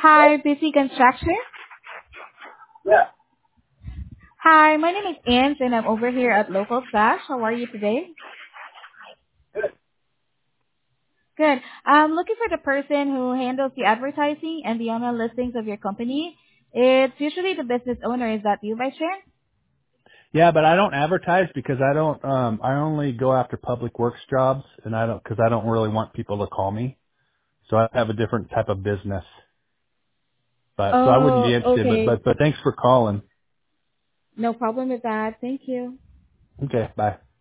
Hi, busy construction. Yeah. Hi, my name is Ange and I'm over here at Local Flash. How are you today? Good. Good. I'm looking for the person who handles the advertising and the online listings of your company. It's usually the business owner. Is that you by chance? Yeah, but I don't advertise because I only go after public works jobs and because I don't really want people to call me. So I have a different type of business. So I wouldn't be Oh, interested, okay. but thanks for calling. No problem with that. Thank you. Okay. Bye.